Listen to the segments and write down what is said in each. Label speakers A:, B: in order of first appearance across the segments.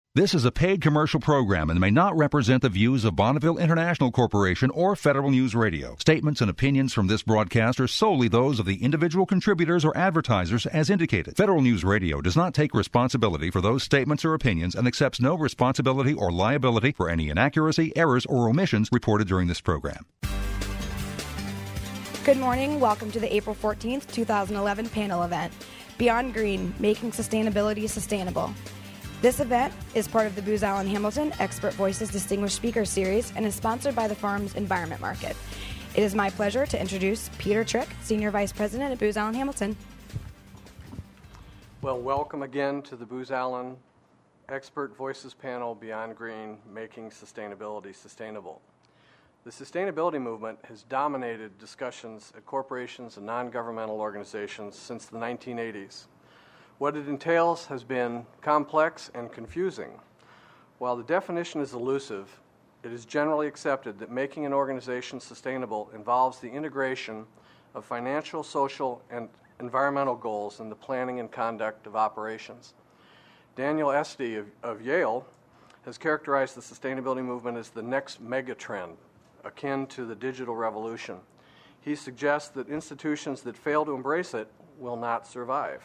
A: This is a paid commercial program and may not represent the views of Bonneville International Corporation or Federal News Radio. Statements and opinions from this broadcast are solely those of the individual contributors or advertisers as indicated. Federal News Radio does not take responsibility for those statements or opinions and accepts no responsibility or liability for any inaccuracy, errors, or omissions reported during this program.
B: Good morning. Welcome to the April 14th, 2011 panel event, Beyond Green, Making Sustainability Sustainable. This event is part of the Booz Allen Hamilton Expert Voices Distinguished Speaker Series and is sponsored by the Farms Environment Market. It is my pleasure to introduce Peter Trick, Senior Vice President at Booz Allen Hamilton.
C: Well, welcome again to the Booz Allen Expert Voices panel, Beyond Green, Making Sustainability Sustainable. The sustainability movement has dominated discussions at corporations and non-governmental organizations since the 1980s. What it entails has been complex and confusing. While the definition is elusive, it is generally accepted that making an organization sustainable involves the integration of financial, social, and environmental goals in the planning and conduct of operations. Daniel Esty of Yale has characterized the sustainability movement as the next megatrend, akin to the digital revolution. He suggests that institutions that fail to embrace it will not survive,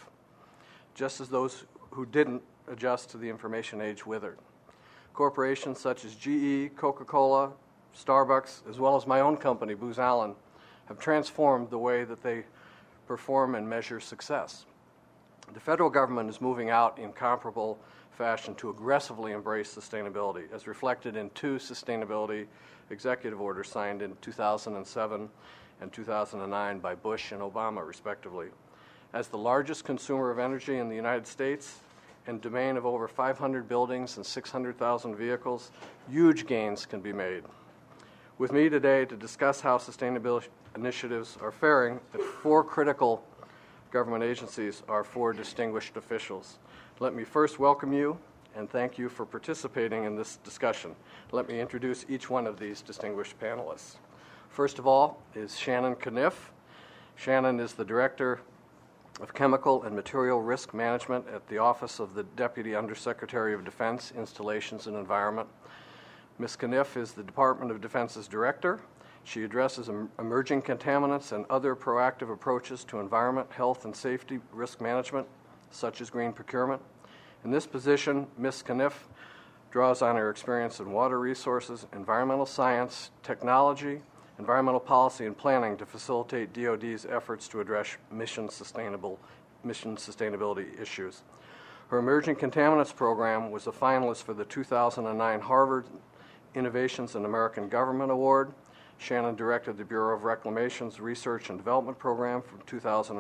C: just as those who didn't adjust to the information age withered. Corporations such as GE, Coca-Cola, Starbucks, as well as my own company, Booz Allen, have transformed the way that they perform and measure success. The federal government is moving out in comparable fashion to aggressively embrace sustainability, as reflected in two sustainability executive orders signed in 2007 and 2009 by Bush and Obama, respectively. As the largest consumer of energy in the United States and domain of over 500 buildings and 600,000 vehicles, huge gains can be made. With me today to discuss how sustainability initiatives are faring at four critical government agencies are four distinguished officials. Let me first welcome you and thank you for participating in this discussion. Let me introduce each one of these distinguished panelists. First of all is Shannon Caniff. Shannon is the Director of Chemical and Material Risk Management at the Office of the Deputy Undersecretary of Defense, Installations and Environment. Ms. Caniff is the Department of Defense's Director. She addresses emerging contaminants and other proactive approaches to environment, health, and safety risk management, such as green procurement. In this position, Ms. Caniff draws on her experience in water resources, environmental science, technology, environmental policy, and planning to facilitate DoD's efforts to address mission sustainability issues. Her Emerging Contaminants Program was a finalist for the 2009 Harvard Innovations in American Government Award. Shannon directed the Bureau of Reclamation's Research and Development Program from 2000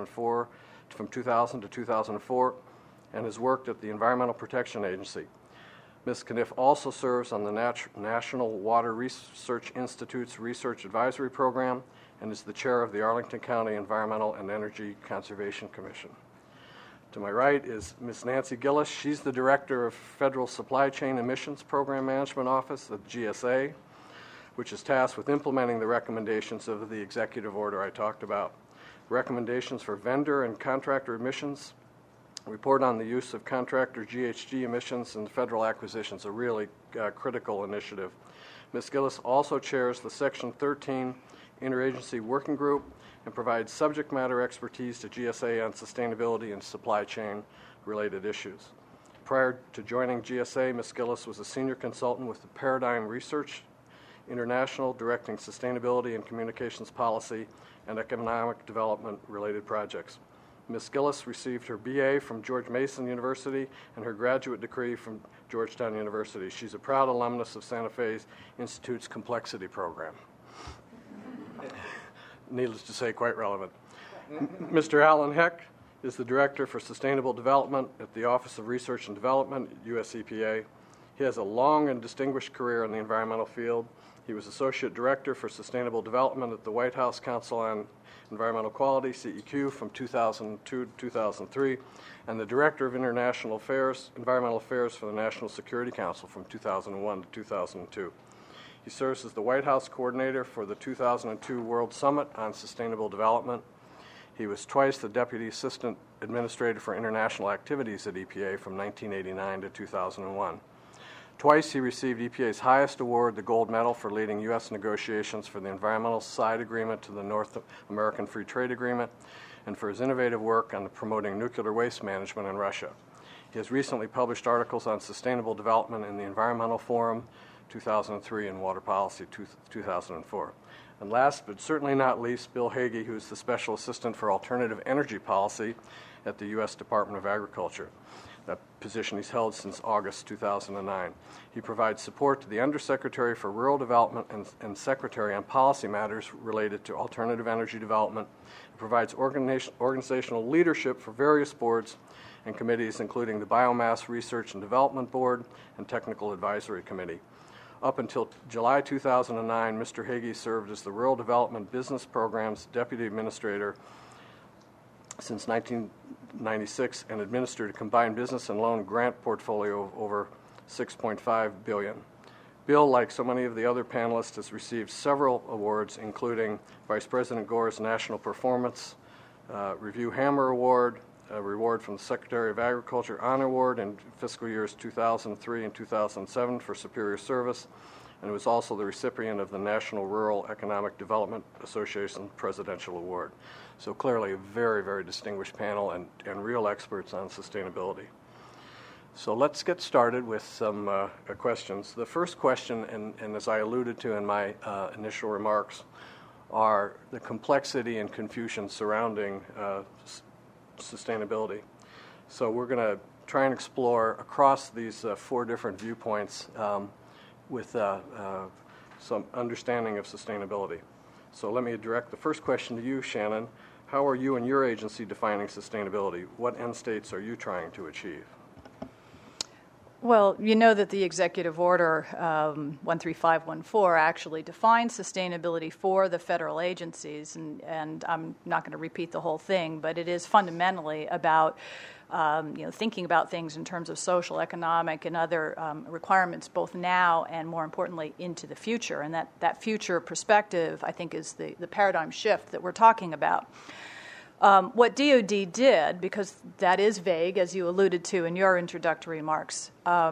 C: to 2004, and has worked at the Environmental Protection Agency. Ms. Caniff also serves on the National Water Research Institute's Research Advisory Program and is the chair of the Arlington County Environmental and Energy Conservation Commission. To my right is Ms. Nancy Gillis. She's the Director of Federal Supply Chain Emissions Program Management Office at GSA, which is tasked with implementing the recommendations of the executive order I talked about. Recommendations for vendor and contractor emissions, report on the use of contractor GHG emissions and federal acquisitions, a really critical initiative. Ms. Gillis also chairs the Section 13 Interagency Working Group and provides subject matter expertise to GSA on sustainability and supply chain related issues. Prior to joining GSA, Ms. Gillis was a senior consultant with the Paradigm Research International, directing sustainability and communications policy and economic development related projects. Ms. Gillis received her BA from George Mason University and her graduate degree from Georgetown University. She's a proud alumnus of Santa Fe Institute's Complexity Program. Needless to say, quite relevant. Mr. Alan Heck is the Director for Sustainable Development at the Office of Research and Development at US EPA. He has a long and distinguished career in the environmental field. He was Associate Director for Sustainable Development at the White House Council on Environmental Quality, CEQ, from 2002 to 2003, and the Director of Environmental Affairs for the National Security Council from 2001 to 2002. He serves as the White House Coordinator for the 2002 World Summit on Sustainable Development. He was twice the Deputy Assistant Administrator for International Activities at EPA from 1989 to 2001. Twice he received EPA's highest award, the Gold Medal, for leading U.S. negotiations for the Environmental Side Agreement to the North American Free Trade Agreement, and for his innovative work on promoting nuclear waste management in Russia. He has recently published articles on sustainable development in the Environmental Forum 2003 and Water Policy 2004. And last but certainly not least, Bill Hagee, who is the Special Assistant for Alternative Energy Policy at the U.S. Department of Agriculture. That position he's held since August 2009. He provides support to the Undersecretary for Rural Development and Secretary on policy matters related to alternative energy development. He provides organizational leadership for various boards and committees, including the Biomass Research and Development Board and Technical Advisory Committee. Up until July 2009, Mr. Hagee served as the Rural Development Business Program's Deputy Administrator since 1996 and administered a combined business and loan grant portfolio of over $6.5 billion. Bill, like so many of the other panelists, has received several awards, including Vice President Gore's National Performance Review Hammer Award, a reward from the Secretary of Agriculture Honor Award in fiscal years 2003 and 2007 for superior service, and was also the recipient of the National Rural Economic Development Association Presidential Award. So clearly a very, very distinguished panel and real experts on sustainability. So let's get started with some questions. The first question, and as I alluded to in my initial remarks, are the complexity and confusion surrounding sustainability. So we're going to try and explore across these 4 different viewpoints with some understanding of sustainability. So let me direct the first question to you, Shannon. How are you and your agency defining sustainability? What end states are you trying to achieve?
D: Well, you know that the Executive Order 13514 actually defines sustainability for the federal agencies, and I'm not going to repeat the whole thing, but it is fundamentally about thinking about things in terms of social, economic, and other requirements, both now and, more importantly, into the future. And that future perspective, I think, is the paradigm shift that we're talking about. What DOD did, because that is vague, as you alluded to in your introductory remarks,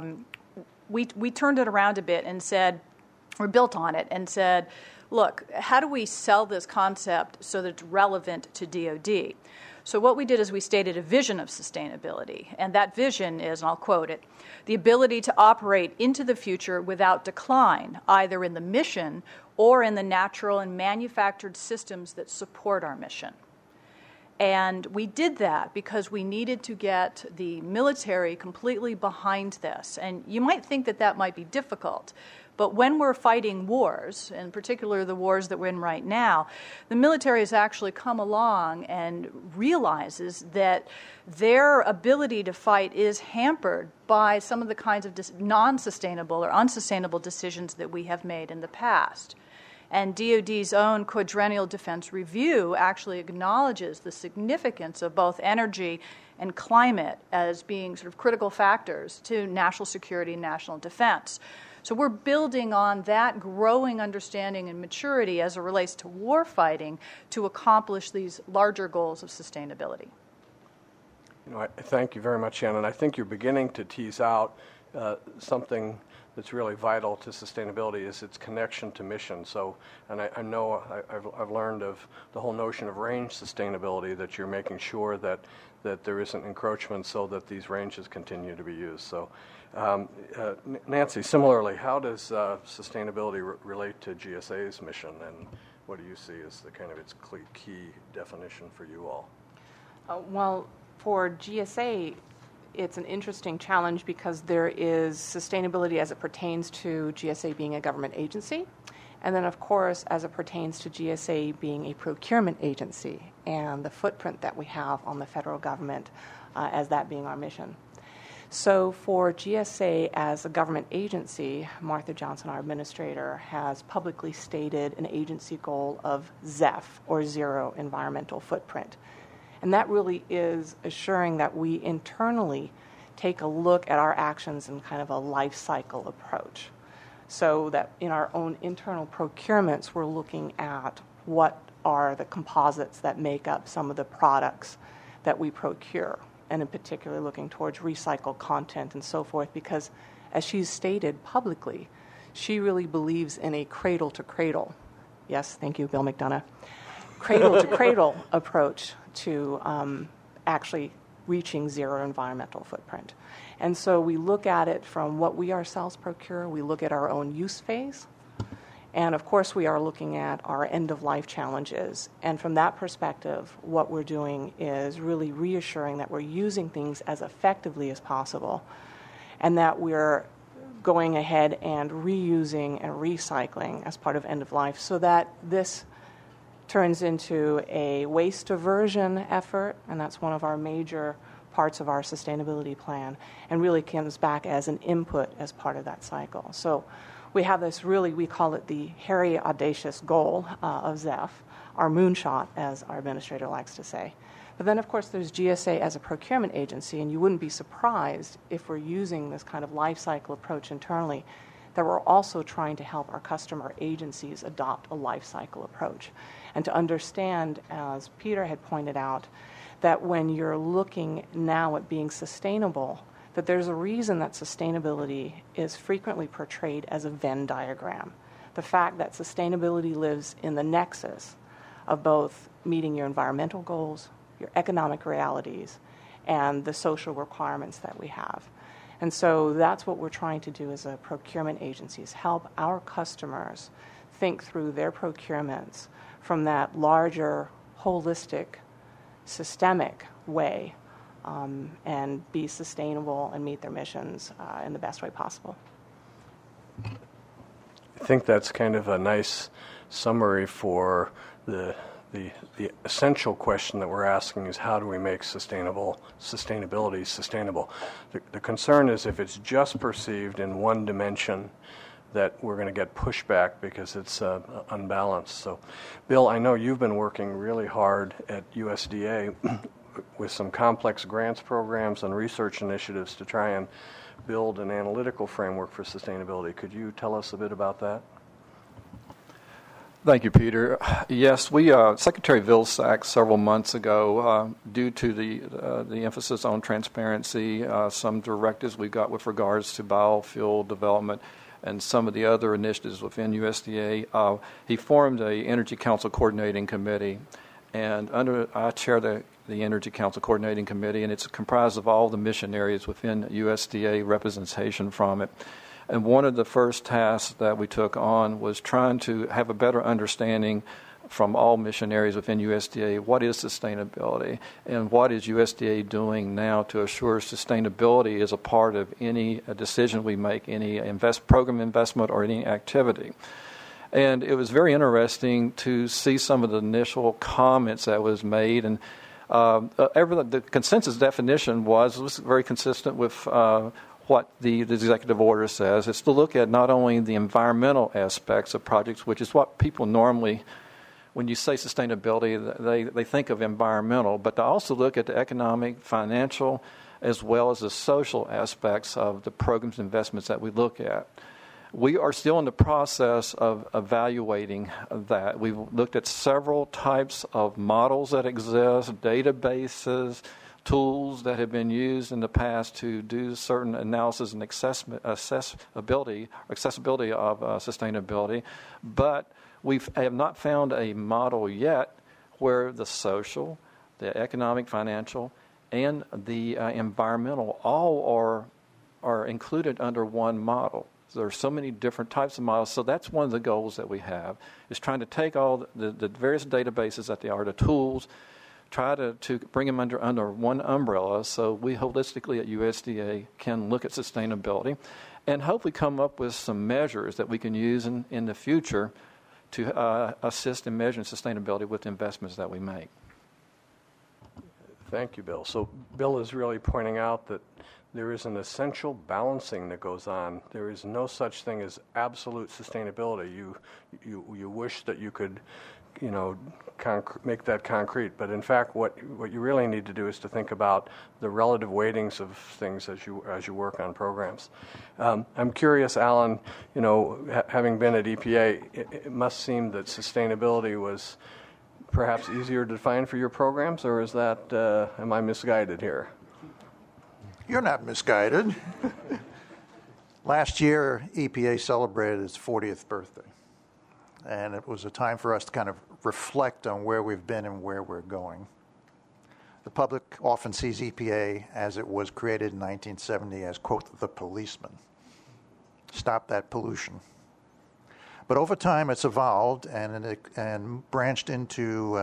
D: we turned it around a bit and said, or built on it and said, look, how do we sell this concept so that it's relevant to DOD? So what we did is we stated a vision of sustainability, and that vision is, and I'll quote it, the ability to operate into the future without decline, either in the mission or in the natural and manufactured systems that support our mission. And we did that because we needed to get the military completely behind this. And you might think that that might be difficult, but when we're fighting wars, in particular the wars that we're in right now, the military has actually come along and realizes that their ability to fight is hampered by some of the kinds of non-sustainable or unsustainable decisions that we have made in the past. And DOD's own Quadrennial Defense Review actually acknowledges the significance of both energy and climate as being sort of critical factors to national security and national defense. So we're building on that growing understanding and maturity as it relates to war fighting to accomplish these larger goals of sustainability.
C: I thank you very much, Shannon. I think you're beginning to tease out something that's really vital to sustainability is its connection to mission. So, and I know I've learned of the whole notion of range sustainability, that you're making sure that there isn't encroachment so that these ranges continue to be used. So, Nancy, similarly, how does sustainability relate to GSA's mission, and what do you see as the kind of its key definition for you all?
E: Well, for GSA, it's an interesting challenge because there is sustainability as it pertains to GSA being a government agency, and then, of course, as it pertains to GSA being a procurement agency and the footprint that we have on the federal government as that being our mission. So for GSA as a government agency, Martha Johnson, our administrator, has publicly stated an agency goal of ZEF, or zero environmental footprint. And that really is assuring that we internally take a look at our actions in kind of a life cycle approach. So that in our own internal procurements, we're looking at what are the composites that make up some of the products that we procure, and in particular looking towards recycled content and so forth, because as she's stated publicly, she really believes in a cradle-to-cradle, yes, thank you, Bill McDonough, cradle-to-cradle approach to actually reaching zero environmental footprint. And so we look at it from what we ourselves procure, we look at our own use phase, and of course we are looking at our end-of-life challenges. And from that perspective, what we're doing is really reassuring that we're using things as effectively as possible and that we're going ahead and reusing and recycling as part of end-of-life so that this turns into a waste diversion effort, and that's one of our major parts of our sustainability plan, and really comes back as an input as part of that cycle. So we have this really, we call it the hairy, audacious goal of ZEF, our moonshot, as our administrator likes to say. But then, of course, there's GSA as a procurement agency, and you wouldn't be surprised if we're using this kind of life cycle approach internally, that we're also trying to help our customer agencies adopt a life cycle approach. And to understand, as Peter had pointed out, that when you're looking now at being sustainable, that there's a reason that sustainability is frequently portrayed as a Venn diagram. The fact that sustainability lives in the nexus of both meeting your environmental goals, your economic realities, and the social requirements that we have. And so that's what we're trying to do as a procurement agency, is help our customers think through their procurements from that larger, holistic, systemic way and be sustainable and meet their missions in the best way possible.
C: I think that's kind of a nice summary for the essential question that we're asking is how do we make sustainability sustainable? The concern is if it's just perceived in one dimension, that we're going to get pushback because it's unbalanced. So, Bill, I know you've been working really hard at USDA with some complex grants programs and research initiatives to try and build an analytical framework for sustainability. Could you tell us a bit about that?
F: Thank you, Peter. Yes, we Secretary Vilsack several months ago, due to the emphasis on transparency, some directives we got with regards to biofuel development, and some of the other initiatives within USDA, he formed a Energy Council Coordinating Committee, and I chair the Energy Council Coordinating Committee, and it's comprised of all the mission areas within USDA representation from it. And one of the first tasks that we took on was trying to have a better understanding from all mission areas within USDA, what is sustainability and what is USDA doing now to assure sustainability is a part of any decision we make, any program investment or any activity. And it was very interesting to see some of the initial comments that was made, and the consensus definition was very consistent with what the executive order says. It's to look at not only the environmental aspects of projects, which is what people normally, when you say sustainability, they think of environmental, but to also look at the economic, financial, as well as the social aspects of the programs and investments that we look at. We are still in the process of evaluating that. We've looked at several types of models that exist, databases, tools that have been used in the past to do certain analysis and accessibility of sustainability, but we have not found a model yet where the social, the economic, financial, and the environmental all are included under one model. There are so many different types of models, so that's one of the goals that we have, is trying to take all the various databases that they are, the tools, try to bring them under one umbrella so we holistically at USDA can look at sustainability and hopefully come up with some measures that we can use in the future to assist in measuring sustainability with the investments that we make.
C: Thank you, Bill. So Bill is really pointing out that there is an essential balancing that goes on. There is no such thing as absolute sustainability. You wish that you could, make that concrete. But in fact, what you really need to do is to think about the relative weightings of things as you work on programs. I'm curious, Alan. Having been at EPA, it must seem that sustainability was perhaps easier to define for your programs, or is that am I misguided here?
G: You're not misguided. Last year, EPA celebrated its 40th birthday, and it was a time for us to kind of reflect on where we've been and where we're going. The public often sees EPA as it was created in 1970 as, quote, the policeman. Stop that pollution. But over time, it's evolved and branched into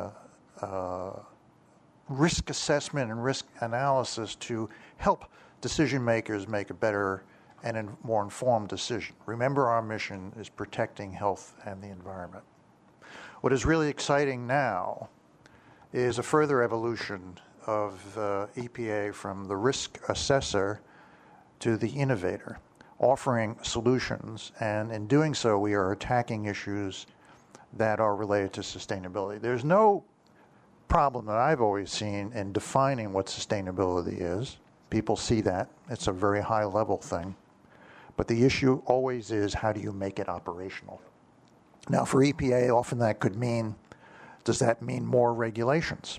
G: risk assessment and risk analysis to help decision makers make a better and more informed decision. Remember, our mission is protecting health and the environment. What is really exciting now is a further evolution of EPA from the risk assessor to the innovator, offering solutions, and in doing so, we are attacking issues that are related to sustainability. There's no problem that I've always seen in defining what sustainability is. People see that. It's a very high-level thing. But the issue always is, how do you make it operational? Now, for EPA, often that could mean, does that mean more regulations?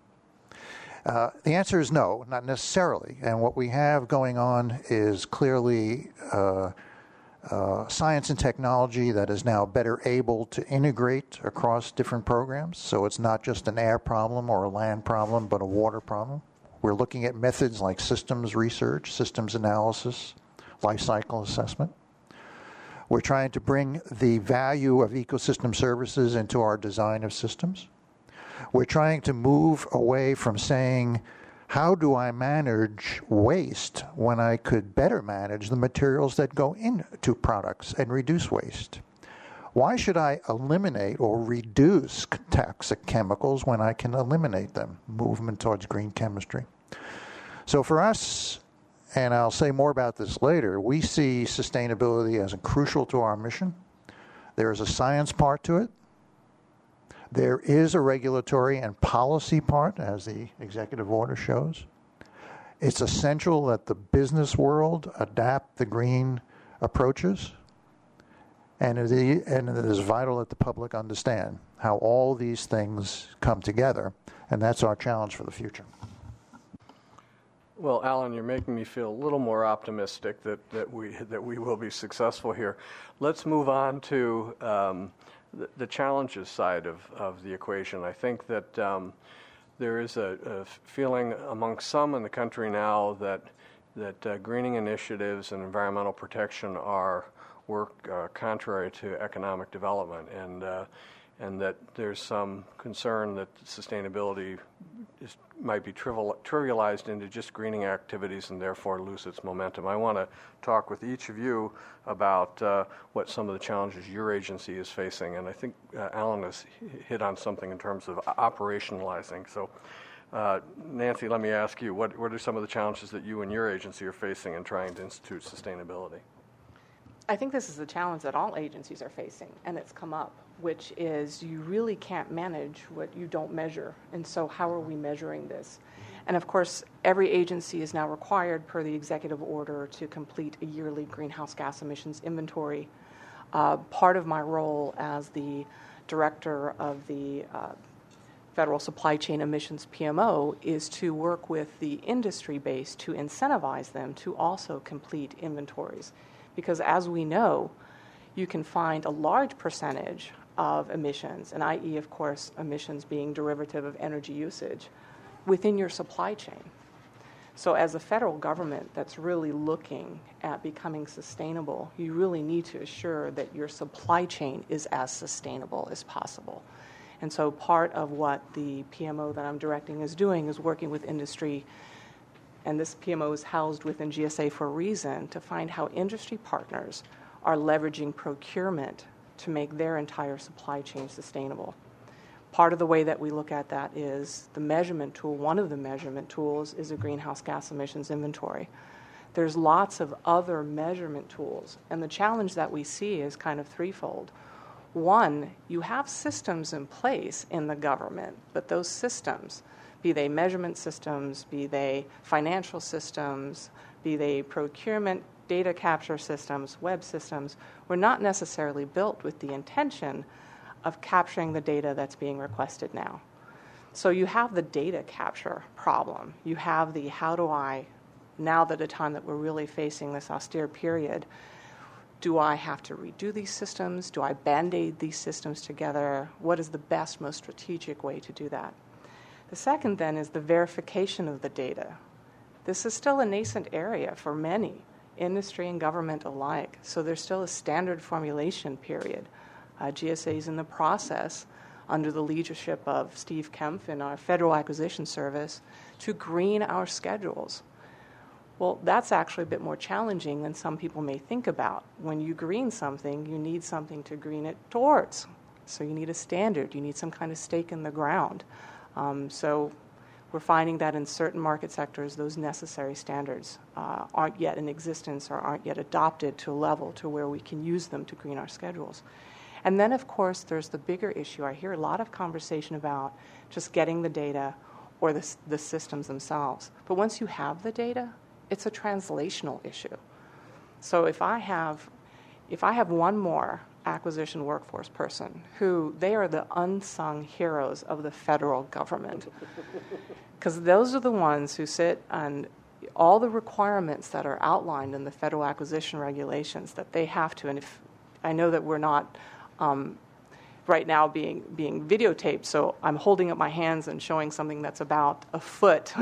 G: The answer is no, not necessarily. And what we have going on is clearly science and technology that is now better able to integrate across different programs. So it's not just an air problem or a land problem, but a water problem. We're looking at methods like systems research, systems analysis, life cycle assessment. We're trying to bring the value of ecosystem services into our design of systems. We're trying to move away from saying, how do I manage waste when I could better manage the materials that go into products and reduce waste? Why should I eliminate or reduce toxic chemicals when I can eliminate them? Movement towards green chemistry. So for us, and I'll say more about this later, we see sustainability as crucial to our mission. There is a science part to it. There is a regulatory and policy part, as the executive order shows. It's essential that the business world adapt the green approaches, and it is vital that the public understand how all these things come together, and that's our challenge for the future.
C: Well, Alan, you're making me feel a little more optimistic that we will be successful here. Let's move on to the challenges side of the equation. I think that there is a feeling among some in the country now that greening initiatives and environmental protection work contrary to economic development, and that there's some concern that sustainability might be trivialized into just greening activities and therefore lose its momentum. I want to talk with each of you about what some of the challenges your agency is facing, and I think Alan has hit on something in terms of operationalizing. So, Nancy, let me ask you, what are some of the challenges that you and your agency are facing in trying to institute sustainability?
E: I think this is a challenge that all agencies are facing, and it's come up, which is you really can't manage what you don't measure. And so how are we measuring this? And of course, every agency is now required per the executive order to complete a yearly greenhouse gas emissions inventory. Part of my role as the director of the Federal Supply Chain Emissions PMO is to work with the industry base to incentivize them to also complete inventories. Because as we know, you can find a large percentage of emissions, and i.e., of course, emissions being derivative of energy usage, within your supply chain. So as a federal government that's really looking at becoming sustainable, you really need to assure that your supply chain is as sustainable as possible. And so part of what the PMO that I'm directing is doing is working with industry, and this PMO is housed within GSA for a reason, to find how industry partners are leveraging procurement to make their entire supply chain sustainable. Part of the way that we look at that is the measurement tool. One of the measurement tools is a greenhouse gas emissions inventory. There's lots of other measurement tools, and the challenge that we see is kind of threefold. One, you have systems in place in the government, but those systems, be they measurement systems, be they financial systems, be they procurement, data capture systems, web systems, were not necessarily built with the intention of capturing the data that's being requested now. So you have the data capture problem. You have the how do I now that the time that we're really facing this austere period, do I have to redo these systems? Do I band-aid these systems together? What is the best, most strategic way to do that? The second then is the verification of the data. This is still a nascent area for many, industry and government alike. So there's still a standard formulation period. GSA is in the process, under the leadership of Steve Kempf in our Federal Acquisition Service, to green our schedules. Well, that's actually a bit more challenging than some people may think about. When you green something, you need something to green it towards. So you need a standard. You need some kind of stake in the ground. So we're finding that in certain market sectors, those necessary standards aren't yet in existence or aren't yet adopted to a level to where we can use them to green our schedules. And then, of course, there's the bigger issue. I hear a lot of conversation about just getting the data or the systems themselves. But once you have the data, it's a translational issue. So if I have one more acquisition workforce person who they are the unsung heroes of the federal government, because those are the ones who sit on all the requirements that are outlined in the federal acquisition regulations that they have to. And if I know that we're not right now being videotaped, so I'm holding up my hands and showing something that's about a foot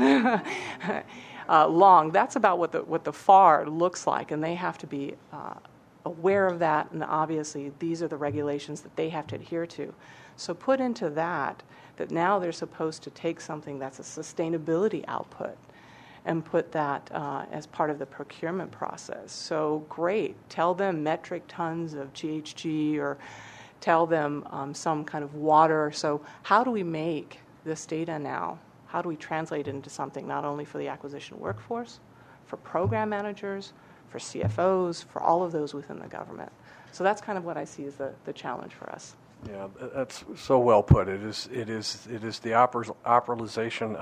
E: long. That's about what the FAR looks like, and they have to be aware of that, and obviously these are the regulations that they have to adhere to. So put into that now they're supposed to take something that's a sustainability output and put that as part of the procurement process. So great, tell them metric tons of GHG or tell them some kind of water. So how do we make this data now? How do we translate it into something not only for the acquisition workforce, for program managers, for CFOs, for all of those within the government? So that's kind of what I see as the challenge for us.
C: Yeah, that's so well put. It is the operalization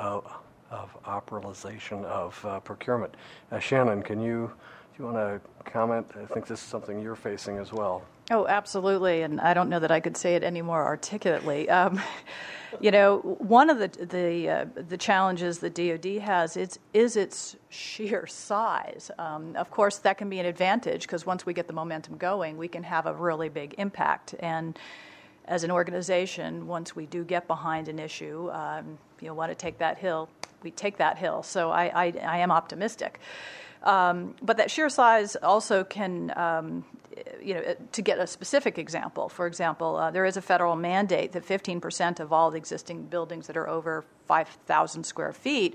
C: of procurement. Shannon, do you want to comment? I think this is something you're facing as well.
D: Oh, absolutely, and I don't know that I could say it any more articulately. One of the challenges that DoD has is its sheer size. Of course, that can be an advantage because once we get the momentum going, we can have a really big impact. And as an organization, once we do get behind an issue, want to take that hill, we take that hill. So I am optimistic. But that sheer size also can, to get a specific example, for example, there is a federal mandate that 15% of all the existing buildings that are over 5,000 square feet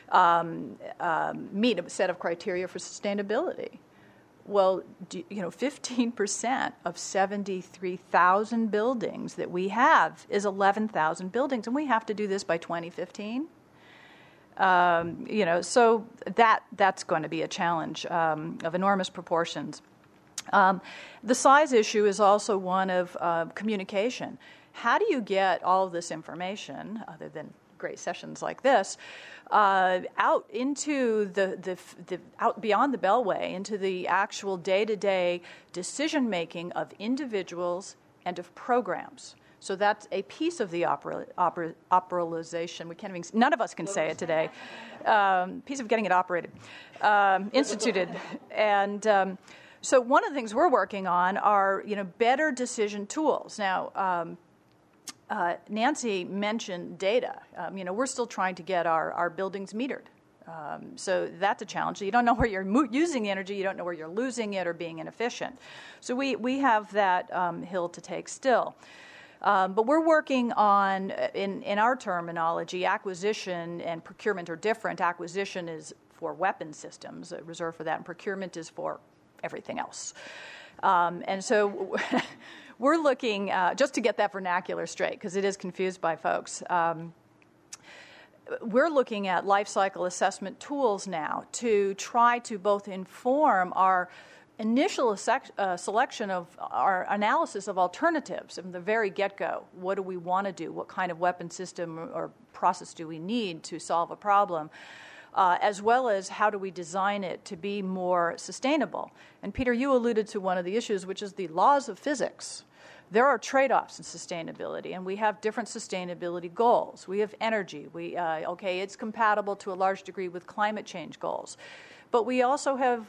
D: meet a set of criteria for sustainability. Well, 15% of 73,000 buildings that we have is 11,000 buildings, and we have to do this by 2015. So that's going to be a challenge of enormous proportions. The size issue is also one of communication. How do you get all of this information, other than great sessions like this, out into out beyond the Beltway, into the actual day-to-day decision-making of individuals and of programs? So that's a piece of the operalization. We can't even. None of us can say it today. Piece of getting it operated, instituted, and so one of the things we're working on are better decision tools. Now, Nancy mentioned data. We're still trying to get our buildings metered. So that's a challenge. So you don't know where you're using the energy. You don't know where you're losing it or being inefficient. So we have that hill to take still. But we're working on, in our terminology, acquisition and procurement are different. Acquisition is for weapon systems, reserved for that, and procurement is for everything else. And so we're looking, just to get that vernacular straight, because it is confused by folks, we're looking at life cycle assessment tools now to try to both inform our initial selection of our analysis of alternatives from the very get-go. What do we want to do? What kind of weapon system or process do we need to solve a problem? As well as how do we design it to be more sustainable? And Peter, you alluded to one of the issues, which is the laws of physics. There are trade-offs in sustainability, and we have different sustainability goals. We have energy. It's compatible to a large degree with climate change goals. But we also have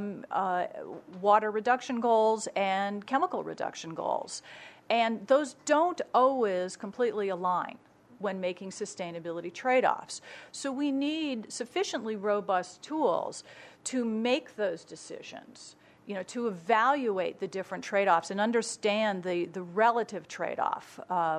D: water reduction goals and chemical reduction goals. And those don't always completely align when making sustainability trade-offs. So we need sufficiently robust tools to make those decisions, to evaluate the different trade-offs and understand the relative trade-off.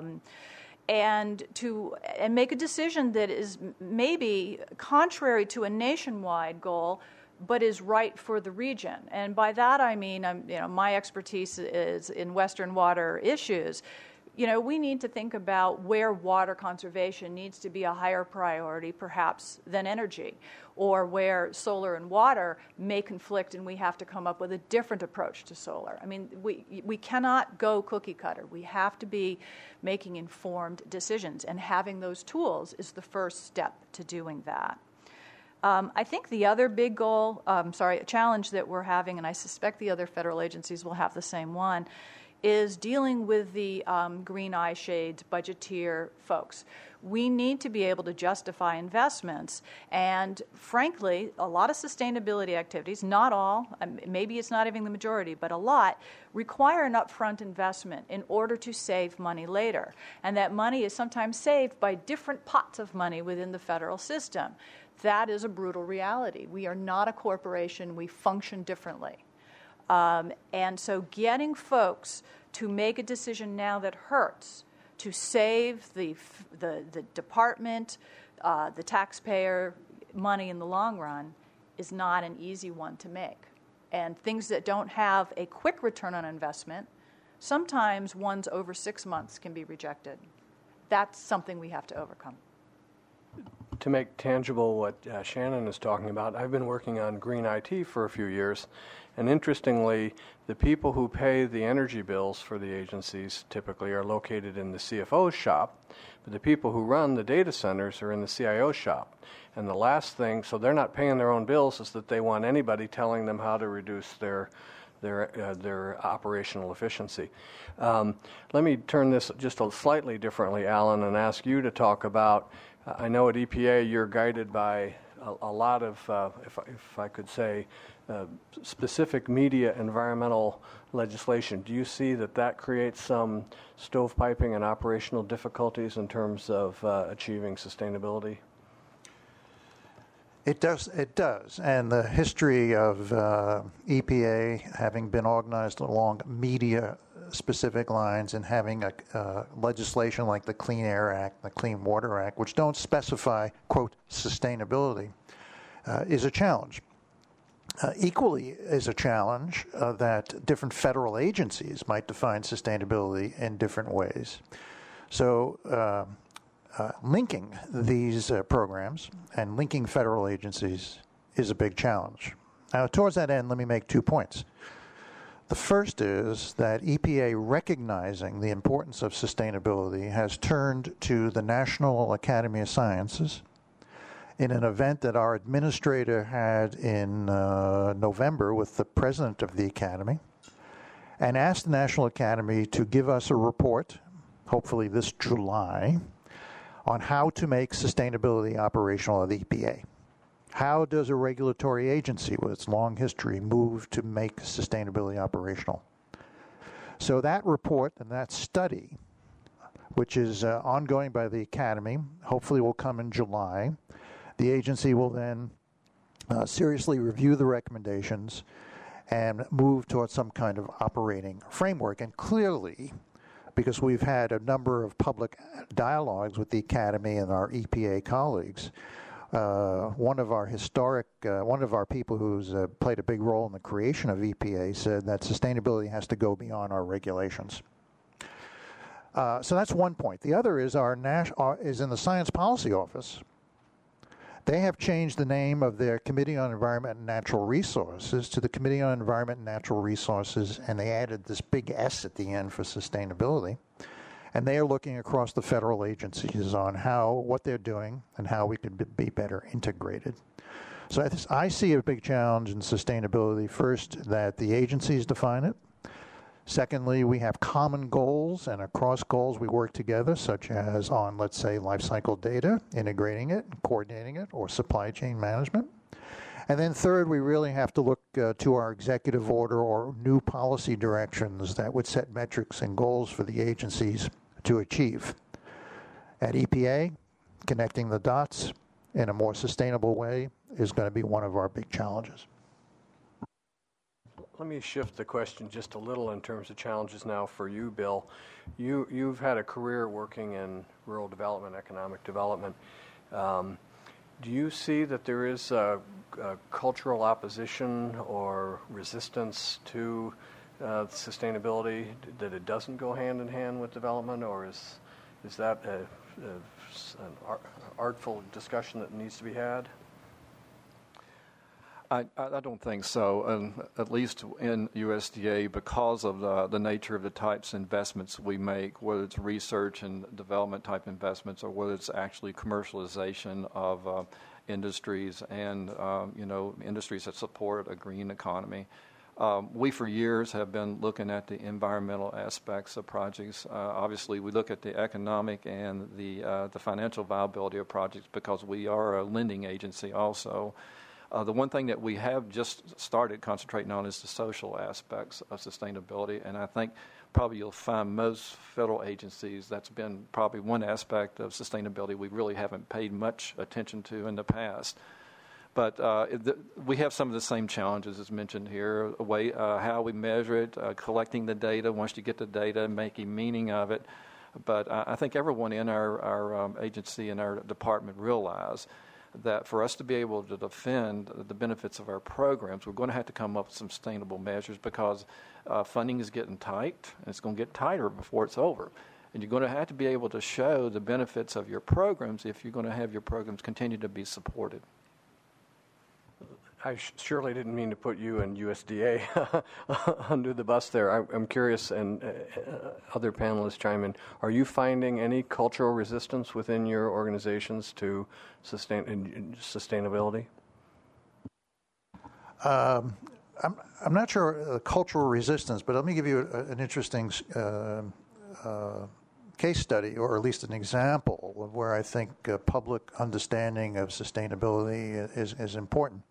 D: And make a decision that is maybe contrary to a nationwide goal, but is right for the region. And by that I mean, my expertise is in Western water issues. We need to think about where water conservation needs to be a higher priority, perhaps, than energy, or where solar and water may conflict and we have to come up with a different approach to solar. I mean, we cannot go cookie cutter. We have to be making informed decisions, and having those tools is the first step to doing that. I think the other big challenge that we're having, and I suspect the other federal agencies will have the same one, is dealing with the green eye shades, budgeteer folks. We need to be able to justify investments, and frankly, a lot of sustainability activities, not all, maybe it's not even the majority, but a lot, require an upfront investment in order to save money later. And that money is sometimes saved by different pots of money within the federal system. That is a brutal reality. We are not a corporation. We function differently. And so getting folks to make a decision now that hurts, to save the department, the taxpayer money in the long run, is not an easy one to make. And things that don't have a quick return on investment, sometimes ones over 6 months can be rejected. That's something we have to overcome.
C: To make tangible what Shannon is talking about, I've been working on green IT for a few years, and interestingly, the people who pay the energy bills for the agencies typically are located in the CFO's shop, but the people who run the data centers are in the CIO's shop. And the last thing, so they're not paying their own bills, is that they want anybody telling them how to reduce their operational efficiency. Let me turn this just slightly differently, Alan, and ask you to talk about, I know at EPA you're guided by a lot of, if I could say, specific media environmental legislation. Do you see that creates some stovepiping and operational difficulties in terms of achieving sustainability?
G: It does, and the history of EPA having been organized along media-specific lines and having a legislation like the Clean Air Act, the Clean Water Act, which don't specify, quote, sustainability, is a challenge. Equally is a challenge that different federal agencies might define sustainability in different ways. So linking these programs and linking federal agencies is a big challenge. Now, towards that end, let me make 2 points. The first is that EPA, recognizing the importance of sustainability, has turned to the National Academy of Sciences in an event that our administrator had in November with the president of the Academy, and asked the National Academy to give us a report, hopefully this July, on how to make sustainability operational at the EPA. How does a regulatory agency with its long history move to make sustainability operational? So that report and that study, which is ongoing by the Academy, hopefully will come in July. The agency will then seriously review the recommendations and move towards some kind of operating framework. And clearly, because we've had a number of public dialogues with the Academy and our EPA colleagues, one of our people who's played a big role in the creation of EPA said that sustainability has to go beyond our regulations. So that's one point. The other is is in the Science Policy Office. They have changed the name of their Committee on Environment and Natural Resources to the Committee on Environment and Natural Resources, and they added this big S at the end for sustainability. And they are looking across the federal agencies on what they're doing and how we could be better integrated. So I see a big challenge in sustainability. First, that the agencies define it. Secondly, we have common goals, and across goals we work together, such as on, let's say, life cycle data, integrating it, coordinating it, or supply chain management. And then third, we really have to look to our executive order or new policy directions that would set metrics and goals for the agencies to achieve. At EPA, connecting the dots in a more sustainable way is going to be one of our big challenges.
C: Let me shift the question just a little in terms of challenges now for you, Bill. You've had a career working in rural development, economic development. Do you see that there is a cultural opposition or resistance to sustainability, that it doesn't go hand in hand with development, or is that an artful discussion that needs to be had?
F: I don't think so, at least in USDA, because of the nature of the types of investments we make, whether it's research and development type investments or whether it's actually commercialization of industries and industries that support a green economy. We for years have been looking at the environmental aspects of projects. Obviously, we look at the economic and the financial viability of projects because we are a lending agency also. The one thing that we have just started concentrating on is the social aspects of sustainability, and I think probably you'll find most federal agencies that's been probably one aspect of sustainability we really haven't paid much attention to in the past. But we have some of the same challenges as mentioned here, how we measure it, collecting the data, once you get the data, making meaning of it. But I think everyone in our agency and our department realize that for us to be able to defend the benefits of our programs, we're going to have to come up with some sustainable measures because funding is getting tight, and it's going to get tighter before it's over. And you're going to have to be able to show the benefits of your programs if you're going to have your programs continue to be supported.
C: I surely didn't mean to put you and USDA under the bus there. I'm curious, and other panelists chime in, are you finding any cultural resistance within your organizations to sustainability?
G: I'm not sure cultural resistance, but let me give you an interesting case study, or at least an example of where I think public understanding of sustainability is important.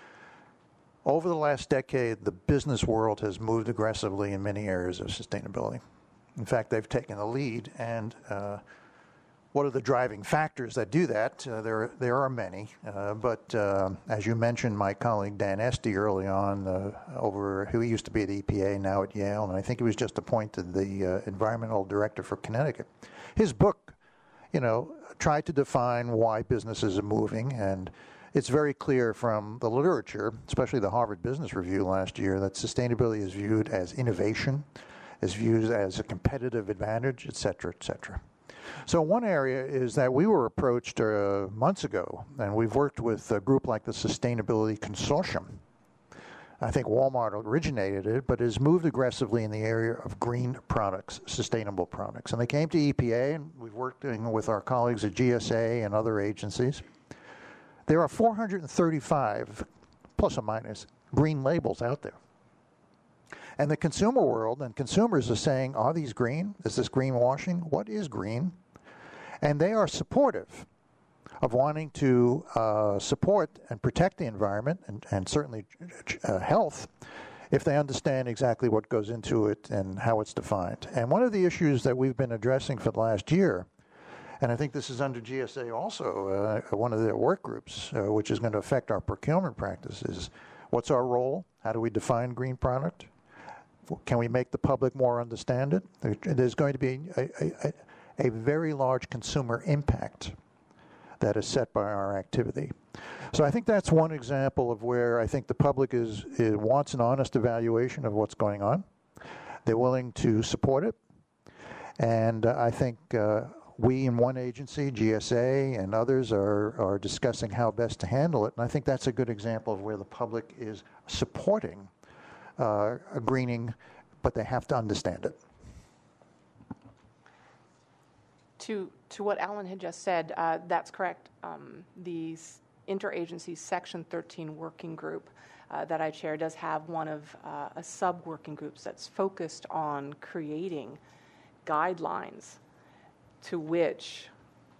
G: Over the last decade, the business world has moved aggressively in many areas of sustainability. In fact, they've taken the lead. And what are the driving factors that do that? There are many. But as you mentioned, my colleague Dan Esty early on, who used to be at EPA, now at Yale, and I think he was just appointed the environmental director for Connecticut. His book, tried to define why businesses are moving, and it's very clear from the literature, especially the Harvard Business Review last year, that sustainability is viewed as innovation, is viewed as a competitive advantage, et cetera, et cetera. So one area is that we were approached months ago, and we've worked with a group like the Sustainability Consortium. I think Walmart originated it, but has moved aggressively in the area of green products, sustainable products. And they came to EPA, and we've worked with our colleagues at GSA and other agencies. There are 435, plus or minus, green labels out there. And the consumer world and consumers are saying, are these green? Is this greenwashing? What is green? And they are supportive of wanting to support and protect the environment and certainly health if they understand exactly what goes into it and how it's defined. And one of the issues that we've been addressing for the last year, and I think this is under GSA also, one of their work groups, which is going to affect our procurement practices. What's our role? How do we define green product? Can we make the public more understand it? There's going to be a very large consumer impact that is set by our activity. So I think that's one example of where I think the public wants an honest evaluation of what's going on. They're willing to support it. And I think we in one agency, GSA, and others are discussing how best to handle it. And I think that's a good example of where the public is supporting greening, but they have to understand it.
E: To what Alan had just said, that's correct. The interagency Section 13 working group that I chair does have one of a sub-working groups that's focused on creating guidelines to which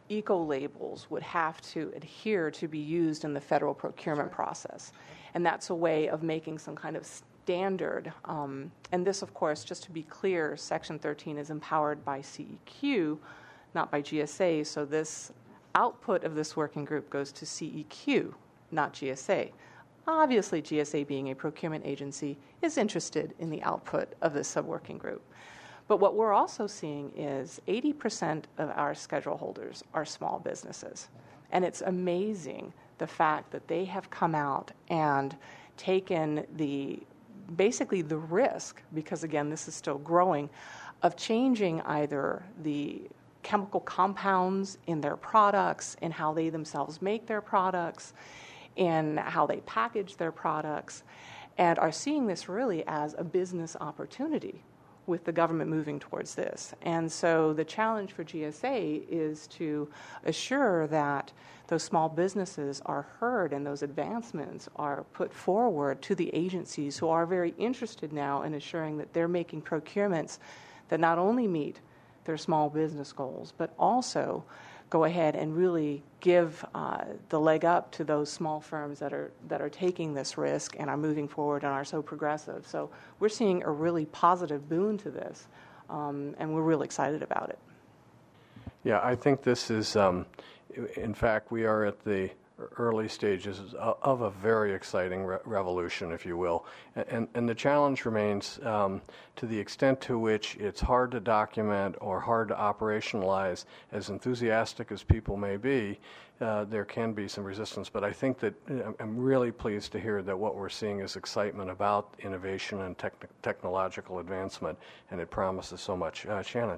E: eco-labels would have to adhere to be used in the federal procurement process. And that's a way of making some kind of standard. And this, of course, just to be clear, Section 13 is empowered by CEQ, not by GSA. So this output of this working group goes to CEQ, not GSA. Obviously, GSA, being a procurement agency, is interested in the output of this sub-working group. But what we're also seeing is 80% of our schedule holders are small businesses. And it's amazing the fact that they have come out and taken basically the risk, because again, this is still growing, of changing either the chemical compounds in their products, in how they themselves make their products, in how they package their products, and are seeing this really as a business opportunity with the government moving towards this. And so the challenge for GSA is to assure that those small businesses are heard and those advancements are put forward to the agencies who are very interested now in assuring that they're making procurements that not only meet their small business goals, but also go ahead and really give the leg up to those small firms that are taking this risk and are moving forward and are so progressive. So we're seeing a really positive boon to this, and we're really excited about it.
C: Yeah, I think this is, in fact, we are at the early stages of a very exciting revolution, if you will. And the challenge remains to the extent to which it's hard to document or hard to operationalize, as enthusiastic as people may be, there can be some resistance. But I think that I'm really pleased to hear that what we're seeing is excitement about innovation and technological advancement, and it promises so much. Shannon.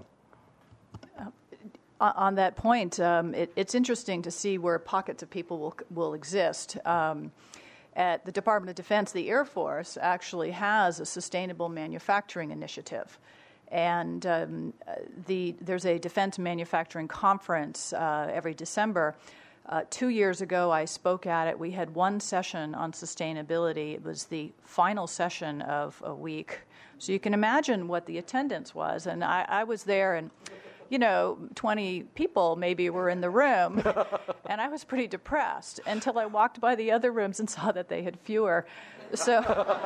D: On that point, it's interesting to see where pockets of people will exist. At the Department of Defense, the Air Force actually has a sustainable manufacturing initiative. And there's a defense manufacturing conference every December. 2 years ago, I spoke at it. We had one session on sustainability. It was the final session of a week. So you can imagine what the attendance was. And I was there, and 20 people maybe were in the room, and I was pretty depressed until I walked by the other rooms and saw that they had fewer. So,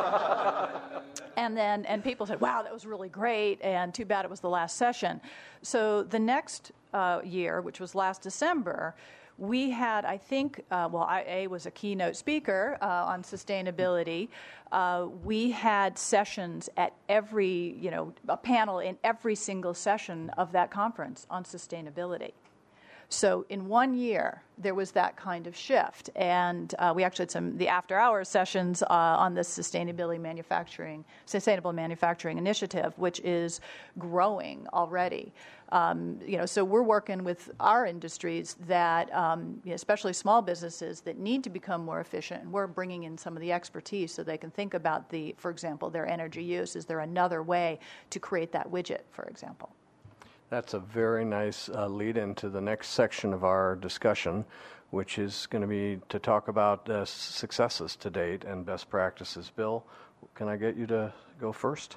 D: and people said, "Wow, that was really great," and too bad it was the last session. So the next year, which was last December, we had, I think, I was a keynote speaker on sustainability. We had sessions at every, a panel in every single session of that conference on sustainability. So in 1 year, there was that kind of shift. And we actually had the after-hours sessions on this sustainable manufacturing initiative, which is growing already. So we're working with our industries that, especially small businesses that need to become more efficient, and we're bringing in some of the expertise so they can think about for example, their energy use. Is there another way to create that widget, for example?
C: That's a very nice lead into the next section of our discussion, which is going to be to talk about successes to date and best practices. Bill, can I get you to go first?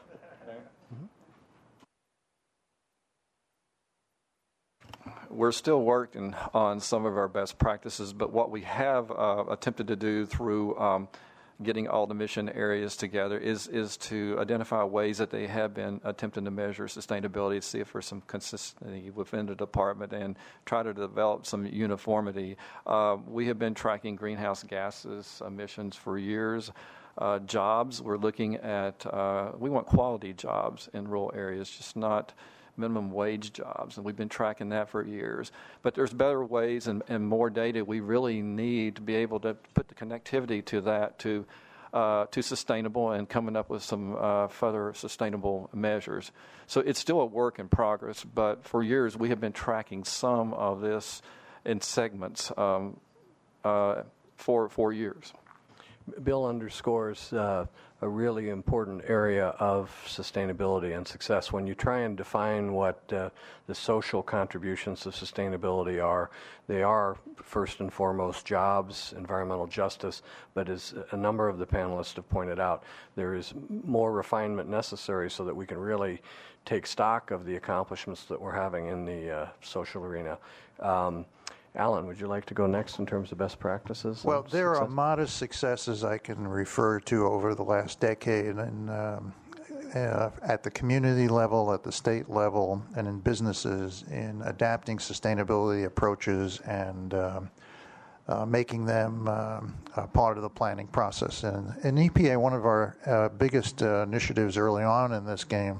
F: We're still working on some of our best practices, but what we have attempted to do through getting all the mission areas together is to identify ways that they have been attempting to measure sustainability, see if there's some consistency within the department, and try to develop some uniformity. We have been tracking greenhouse gases emissions for years. Jobs, we're looking at, we want quality jobs in rural areas, just not minimum wage jobs, and we've been tracking that for years. But there's better ways and more data we really need to be able to put the connectivity to that to sustainable and coming up with some further sustainable measures. So it's still a work in progress, but for years we have been tracking some of this in segments for years.
C: Bill underscores a really important area of sustainability and success. When you try and define what the social contributions of sustainability are, they are first and foremost jobs, environmental justice, but as a number of the panelists have pointed out, there is more refinement necessary so that we can really take stock of the accomplishments that we're having in the social arena. Alan, would you like to go next in terms of best practices?
G: Well, there are modest successes I can refer to over the last decade, and at the community level, at the state level, and in businesses in adapting sustainability approaches and making them part of the planning process. And in EPA, one of our biggest initiatives early on in this game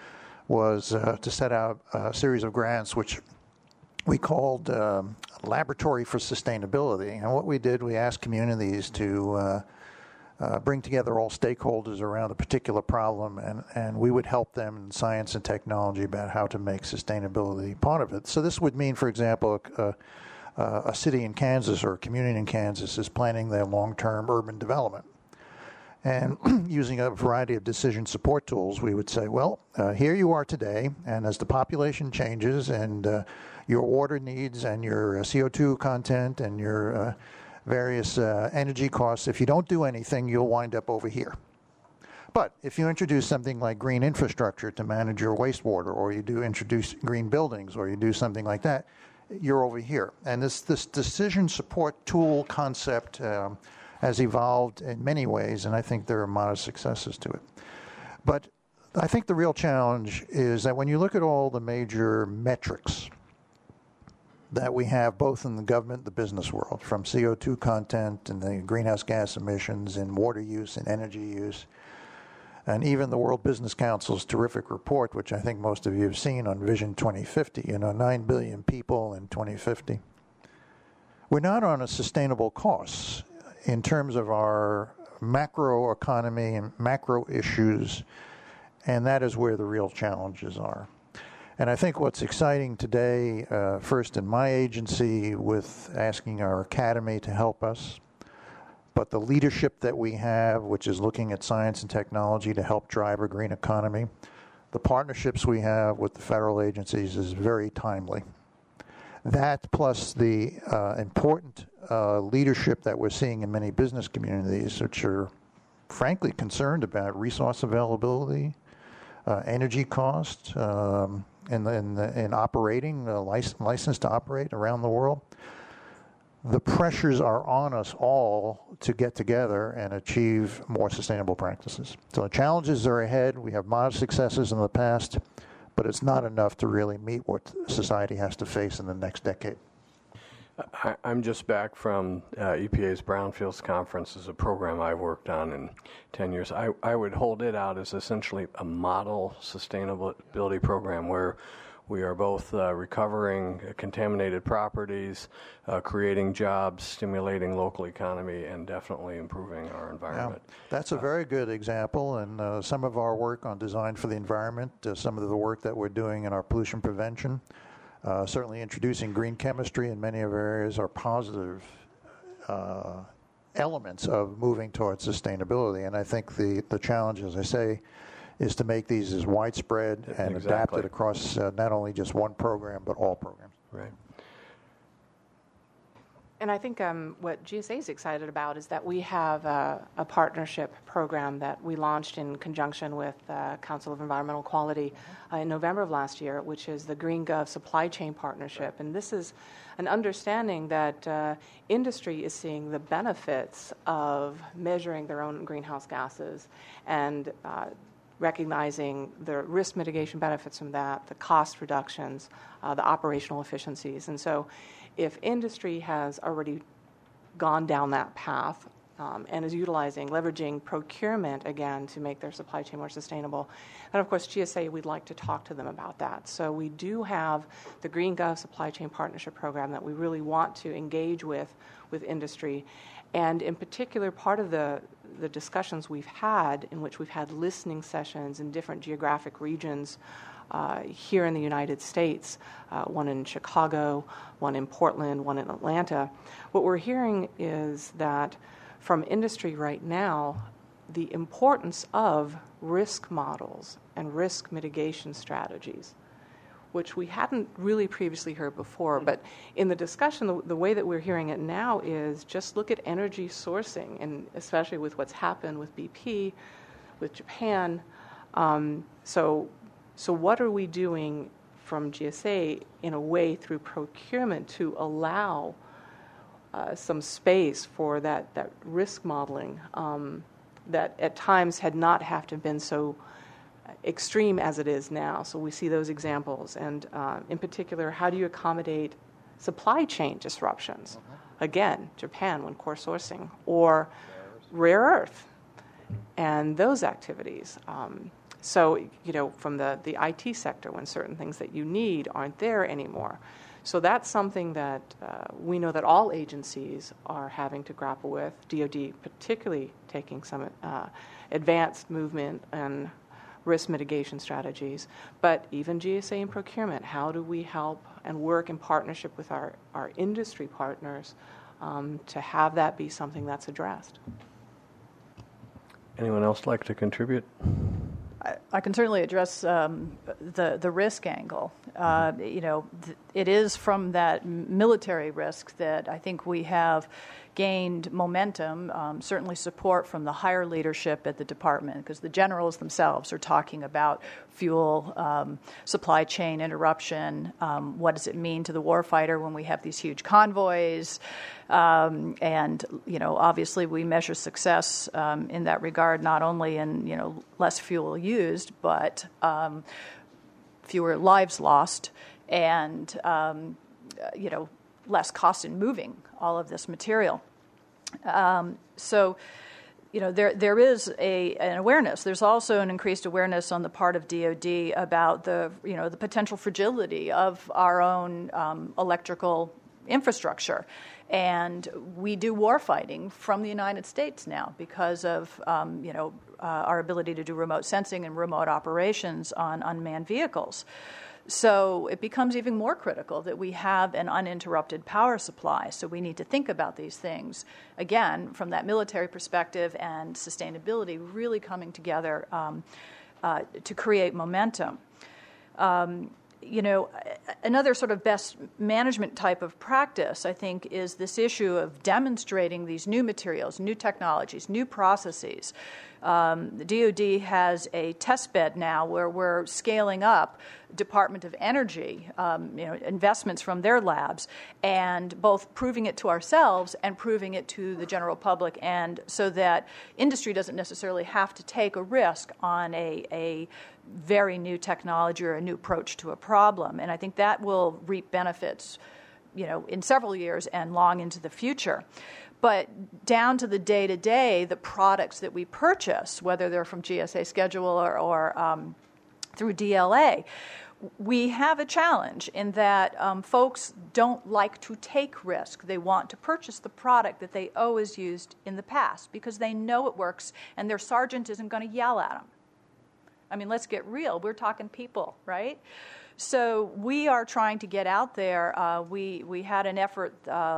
G: was to set out a series of grants which we called Laboratory for Sustainability. And what we did, we asked communities to bring together all stakeholders around a particular problem, and we would help them in science and technology about how to make sustainability part of it. So this would mean, for example, a city in Kansas or a community in Kansas is planning their long-term urban development. And using a variety of decision support tools, we would say, well, here you are today, and as the population changes and your water needs and your CO2 content and your various energy costs, if you don't do anything, you'll wind up over here. But if you introduce something like green infrastructure to manage your wastewater, or you do introduce green buildings, or you do something like that, you're over here. And this decision support tool concept has evolved in many ways, and I think there are modest successes to it. But I think the real challenge is that when you look at all the major metrics that we have both in the government and the business world, from CO2 content and the greenhouse gas emissions and water use and energy use, and even the World Business Council's terrific report, which I think most of you have seen on Vision 2050, 9 billion people in 2050. We're not on a sustainable course in terms of our macro economy and macro issues, and that is where the real challenges are. And I think what's exciting today, first in my agency with asking our academy to help us, but the leadership that we have, which is looking at science and technology to help drive a green economy, the partnerships we have with the federal agencies is very timely. That plus the important leadership that we're seeing in many business communities, which are frankly concerned about resource availability, energy cost, in operating, license to operate around the world. The pressures are on us all to get together and achieve more sustainable practices. So the challenges are ahead. We have modest successes in the past, but it's not enough to really meet what society has to face in the next decade.
C: I'm just back from EPA's Brownfields Conference. Is a program I've worked on in 10 years. I would hold it out as essentially a model sustainability program where we are both recovering contaminated properties, creating jobs, stimulating local economy, and definitely improving our environment.
G: Yeah, that's a very good example, and some of our work on design for the environment, some of the work that we're doing in our pollution prevention, certainly introducing green chemistry in many of our areas are positive elements of moving towards sustainability. And I think the challenge, as I say, is to make these as widespread and adapted across not only just one program, but all programs.
C: Right.
E: And I think what GSA is excited about is that we have a partnership program that we launched in conjunction with Council of Environmental Quality in November of last year, which is the GreenGov Supply Chain Partnership. And this is an understanding that industry is seeing the benefits of measuring their own greenhouse gases and recognizing the risk mitigation benefits from that, the cost reductions, the operational efficiencies. And so if industry has already gone down that path and is leveraging procurement, again, to make their supply chain more sustainable, and of course, GSA, we'd like to talk to them about that. So we do have the GreenGov Supply Chain Partnership Program that we really want to engage with industry. And in particular, part of the discussions we've had, in which we've had listening sessions in different geographic regions here in the United States, one in Chicago, one in Portland, one in Atlanta, what we're hearing is that from industry right now the importance of risk models and risk mitigation strategies, which we hadn't really previously heard before. But in the discussion, the way that we're hearing it now is just look at energy sourcing, and especially with what's happened with BP, with Japan. So what are we doing from GSA in a way through procurement to allow some space for that risk modeling that at times had not have to have been so extreme as it is now. So we see those examples. And in particular, how do you accommodate supply chain disruptions? Again, Japan when core sourcing, or rare earth and those activities. So, from the IT sector, when certain things that you need aren't there anymore. So that's something that we know that all agencies are having to grapple with, DoD particularly taking some advanced movement and risk mitigation strategies, but even GSA and procurement, how do we help and work in partnership with our industry partners to have that be something that's addressed?
C: Anyone else like to contribute?
D: I can certainly address the risk angle. It is from that military risk that I think we have gained momentum, certainly support from the higher leadership at the department, because the generals themselves are talking about fuel, supply chain interruption, what does it mean to the warfighter when we have these huge convoys, and obviously we measure success in that regard, not only in less fuel used, but fewer lives lost, and less cost in moving all of this material. So there is an awareness. There's also an increased awareness on the part of DoD about the potential fragility of our own electrical infrastructure. And we do warfighting from the United States now because of our ability to do remote sensing and remote operations on unmanned vehicles. So it becomes even more critical that we have an uninterrupted power supply. So we need to think about these things, again, from that military perspective and sustainability really coming together to create momentum. Another sort of best management type of practice, I think, is this issue of demonstrating these new materials, new technologies, new processes. The DoD has a test bed now where we're scaling up Department of Energy, investments from their labs, and both proving it to ourselves and proving it to the general public, and so that industry doesn't necessarily have to take a risk on a very new technology or a new approach to a problem. And I think that will reap benefits, in several years and long into the future. But down to the day-to-day, the products that we purchase, whether they're from GSA Schedule or through DLA, we have a challenge in that folks don't like to take risk. They want to purchase the product that they always used in the past because they know it works and their sergeant isn't going to yell at them. I mean, let's get real. We're talking people, right? So we are trying to get out there. We had an effort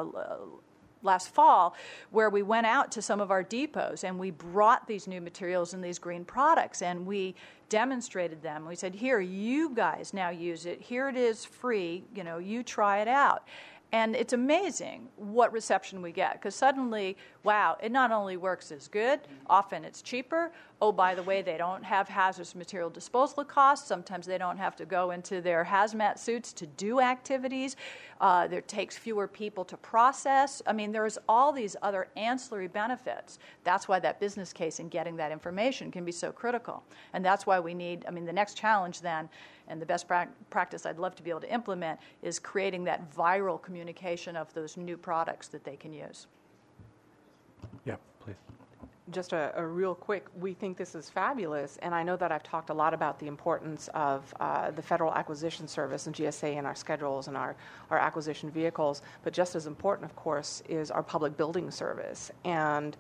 D: last fall where we went out to some of our depots and we brought these new materials and these green products and we demonstrated them. We said, here, you guys now use it. Here it is free. You try it out. And it's amazing what reception we get because suddenly, wow, it not only works as good, often it's cheaper. Oh, by the way, they don't have hazardous material disposal costs. Sometimes they don't have to go into their hazmat suits to do activities. There takes fewer people to process. I mean, there's all these other ancillary benefits. That's why that business case and getting that information can be so critical. And that's why we need, the next challenge then, and the best practice I'd love to be able to implement is creating that viral communication of those new products that they can use.
C: Yeah, please.
E: Just a real quick, we think this is fabulous, and I know that I've talked a lot about the importance of the Federal Acquisition Service and GSA and our schedules and our acquisition vehicles, but just as important, of course, is our public building service. And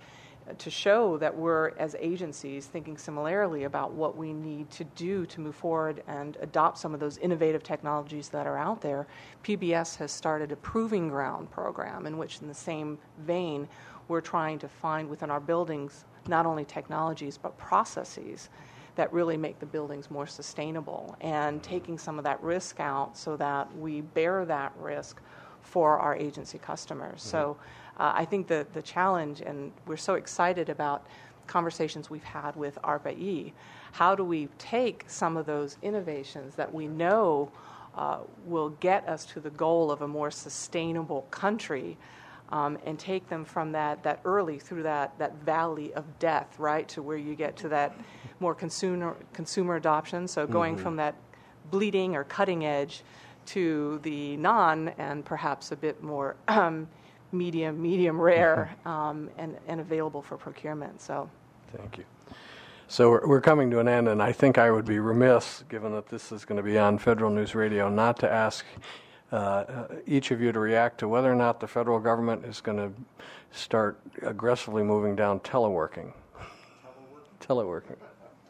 E: to show that we're, as agencies, thinking similarly about what we need to do to move forward and adopt some of those innovative technologies that are out there. PBS has started a Proving Ground program in which, in the same vein, we're trying to find within our buildings not only technologies but processes that really make the buildings more sustainable, and taking some of that risk out so that we bear that risk for our agency customers. Mm-hmm. So I think the challenge, and we're so excited about conversations we've had with ARPA-E, how do we take some of those innovations that we know will get us to the goal of a more sustainable country, and take them from that early through that valley of death, right, to where you get to that more consumer adoption. So going mm-hmm. from that bleeding or cutting edge to the non and perhaps a bit more medium rare, and available for procurement. So,
C: thank you. So we're coming to an end, and I think I would be remiss, given that this is going to be on Federal News Radio, not to ask each of you to react to whether or not the federal government is going to start aggressively moving down teleworking. Teleworking.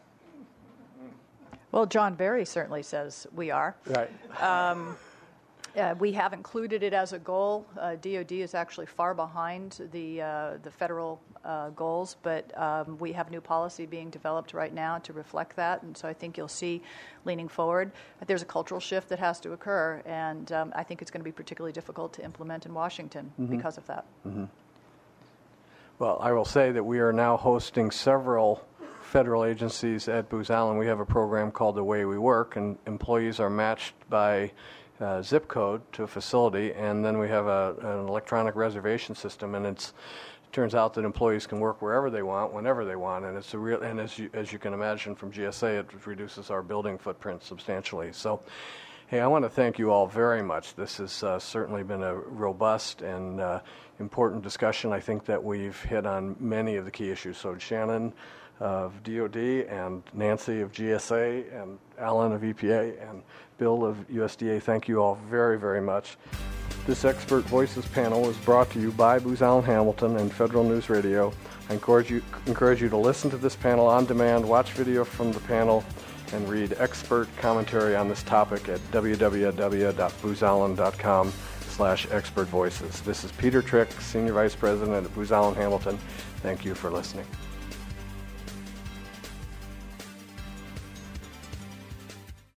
D: Well, John Barry certainly says we are.
C: Right.
D: We have included it as a goal. DoD is actually far behind the federal goals, but we have new policy being developed right now to reflect that, and so I think you'll see, leaning forward, that there's a cultural shift that has to occur, and I think it's going to be particularly difficult to implement in Washington mm-hmm. because of that.
C: Mm-hmm. Well, I will say that we are now hosting several federal agencies at Booz Allen. We have a program called The Way We Work, and employees are matched by zip code to a facility, and then we have an electronic reservation system, and it turns out that employees can work wherever they want, whenever they want, and it's a real. And as you can imagine from GSA, it reduces our building footprint substantially. So, hey, I want to thank you all very much. This has certainly been a robust and important discussion. I think that we've hit on many of the key issues. So, Shannon of DOD and Nancy of GSA and Alan of EPA and Bill of USDA, thank you all very, very much. This Expert Voices panel was brought to you by Booz Allen Hamilton and Federal News Radio. I encourage you to listen to this panel on demand, watch video from the panel, and read expert commentary on this topic at www.boozallen.com/expertvoices. This is Peter Trick, Senior Vice President at Booz Allen Hamilton. Thank you for listening.